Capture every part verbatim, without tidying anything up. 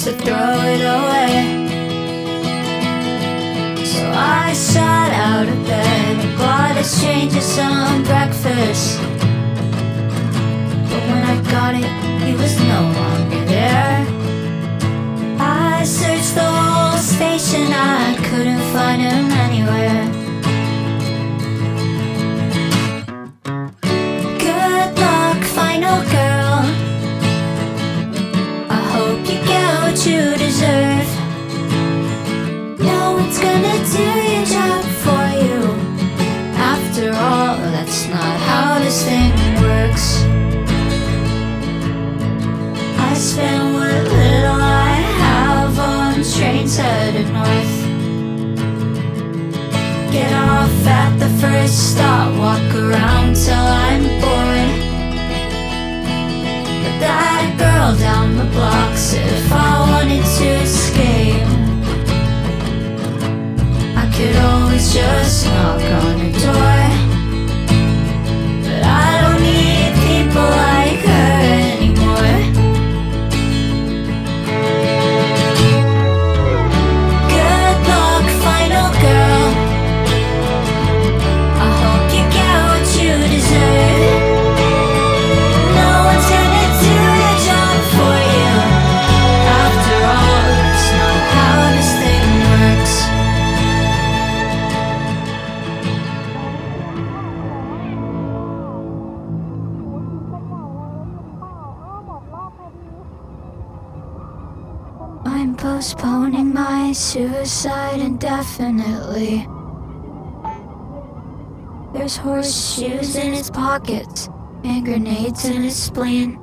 used to throw it away. So I shot out of bed and bought a stranger some breakfast. But when I got it, he was no longer there. I searched the whole station, I couldn't find him anywhere. Good luck, final girl. I hope you get what you deserve. No one's gonna do your job for you. After all, that's not how this thing works. I spend what little I have on trains headed north. Get off at the first stop, walk around till I'm bored. But that girl down the block said if I wanted to escape, I could always just knock on her door. But I don't need people like her anymore. Good luck, final girl. I hope you get what you deserve. No one's gonna do your job for you. After all, that's not how this thing works. I'm postponing my suicide indefinitely. There's horseshoes in his pockets and grenades in his spleen.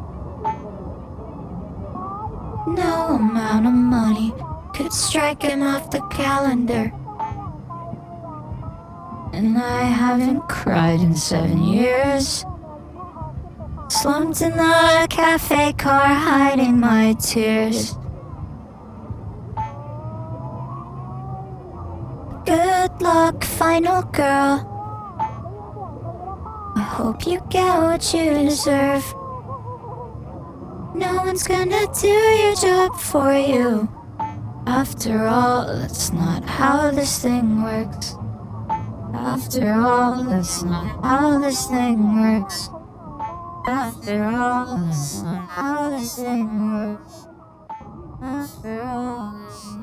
No amount of money could strike him off the calendar. And I haven't cried in seven years. Slumped in the cafe car, hiding my tears. Good luck, final girl. I hope you get what you deserve. No one's gonna do your job for you. After all, that's not how this thing works. After all, that's not how this thing works. After all, that's not how this thing works. After all,